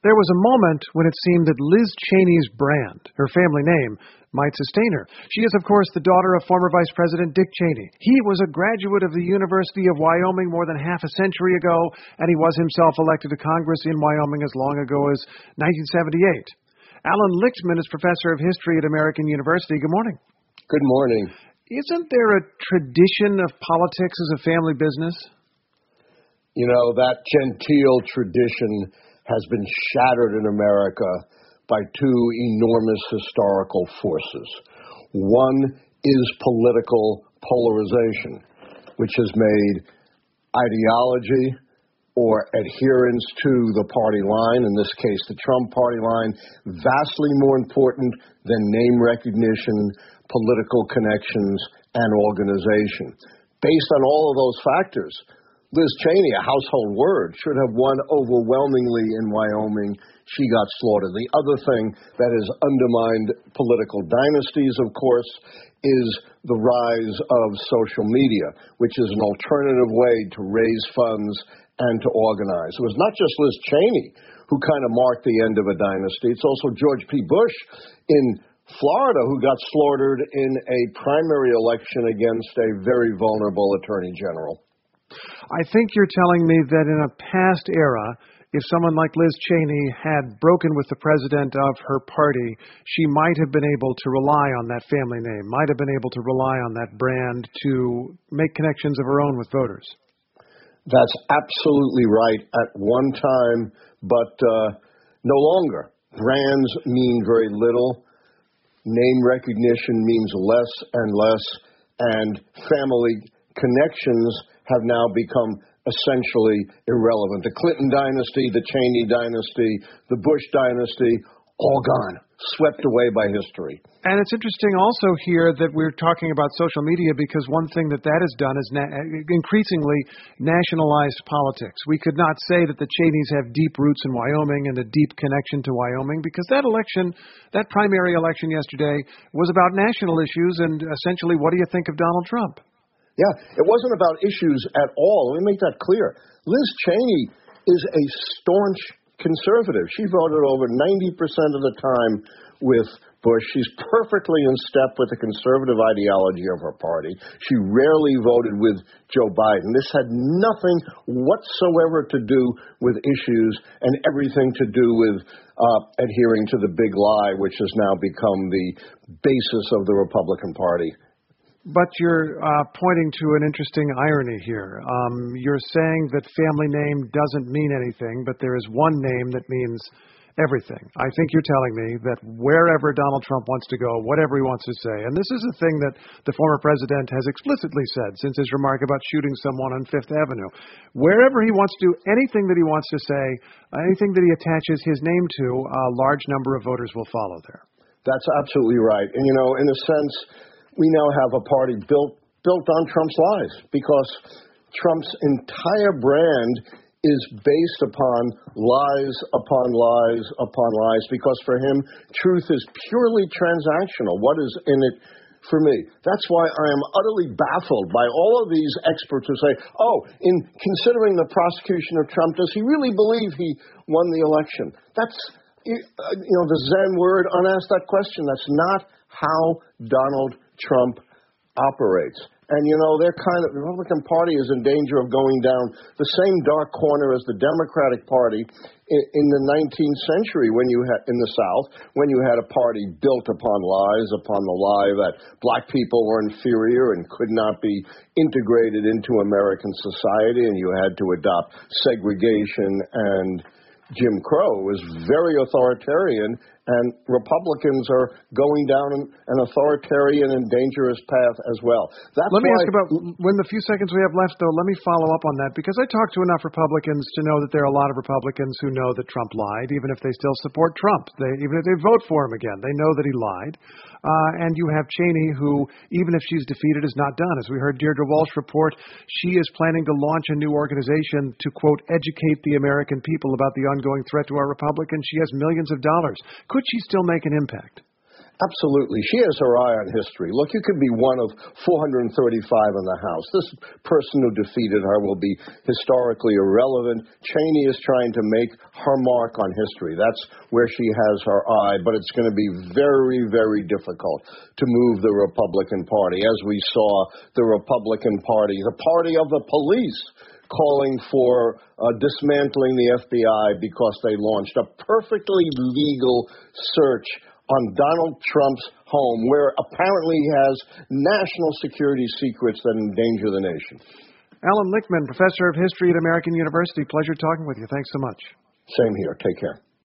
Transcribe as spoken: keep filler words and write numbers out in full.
There was a moment when it seemed that Liz Cheney's brand, her family name, might sustain her. She is, of course, the daughter of former Vice President Dick Cheney. He was a graduate of the University of Wyoming more than half a century ago, and he was himself elected to Congress in Wyoming as long ago as nineteen seventy-eight. Alan Lichtman is professor of history at American University. Good morning. Good morning. Isn't there a tradition of politics as a family business? You know, that genteel tradition has been shattered in America by two enormous historical forces. One is political polarization, which has made ideology or adherence to the party line, in this case the Trump party line, vastly more important than name recognition, political connections, and organization. Based on all of those factors, Liz Cheney, a household word, should have won overwhelmingly in Wyoming. She got slaughtered. The other thing that has undermined political dynasties, of course, is the rise of social media, which is an alternative way to raise funds and to organize. It was not just Liz Cheney who kind of marked the end of a dynasty. It's also George P. Bush in Florida who got slaughtered in a primary election against a very vulnerable attorney general. I think you're telling me that in a past era, if someone like Liz Cheney had broken with the president of her party, she might have been able to rely on that family name, might have been able to rely on that brand to make connections of her own with voters. That's absolutely right at one time, but uh, no longer. Brands mean very little. Name recognition means less and less, and family connections have now become essentially irrelevant. The Clinton dynasty, the Cheney dynasty, the Bush dynasty, all gone, swept away by history. And it's interesting also here that we're talking about social media because one thing that that has done is na- increasingly nationalized politics. We could not say that the Cheneys have deep roots in Wyoming and a deep connection to Wyoming because that election, that primary election yesterday, was about national issues and essentially what do you think of Donald Trump? Yeah, it wasn't about issues at all. Let me make that clear. Liz Cheney is a staunch conservative. She voted over ninety percent of the time with Bush. She's perfectly in step with the conservative ideology of her party. She rarely voted with Joe Biden. This had nothing whatsoever to do with issues and everything to do with uh, adhering to the big lie, which has now become the basis of the Republican Party. But you're uh, pointing to an interesting irony here. Um, you're saying that family name doesn't mean anything, but there is one name that means everything. I think you're telling me that wherever Donald Trump wants to go, whatever he wants to say, and this is a thing that the former president has explicitly said since his remark about shooting someone on Fifth Avenue, wherever he wants to do anything that he wants to say, anything that he attaches his name to, a large number of voters will follow there. That's absolutely right. And, you know, in a sense, we now have a party built built on Trump's lies because Trump's entire brand is based upon lies upon lies upon lies because for him, truth is purely transactional. What is in it for me? That's why I am utterly baffled by all of these experts who say, oh, in considering the prosecution of Trump, does he really believe he won the election? That's, you know, the Zen word, unasked that question. That's not how Donald Trump operates. And, you know, they're kind of, the Republican Party is in danger of going down the same dark corner as the Democratic Party in, in the nineteenth century when you had, in the South, when you had a party built upon lies, upon the lie that black people were inferior and could not be integrated into American society, and you had to adopt segregation and Jim Crow. It was very authoritarian, and Republicans are going down an authoritarian and dangerous path as well. That's let me why, ask about, when the few seconds we have left, though, let me follow up on that, because I talked to enough Republicans to know that there are a lot of Republicans who know that Trump lied, even if they still support Trump. They, even if they vote for him again, they know that he lied. Uh, and you have Cheney, who, even if she's defeated, is not done. As we heard Deirdre Walsh report, she is planning to launch a new organization to, quote, educate the American people about the ongoing threat to our republic, and she has millions of dollars. Could she still make an impact? Absolutely. She has her eye on history. Look, you could be one of four hundred thirty-five in the House. This person who defeated her will be historically irrelevant. Cheney is trying to make her mark on history. That's where she has her eye, but it's going to be very, very difficult to move the Republican Party. As we saw, the Republican Party, the party of the police, calling for uh, dismantling the F B I because they launched a perfectly legal search on Donald Trump's home, where apparently he has national security secrets that endanger the nation. Alan Lichtman, professor of history at American University. Pleasure talking with you. Thanks so much. Same here. Take care.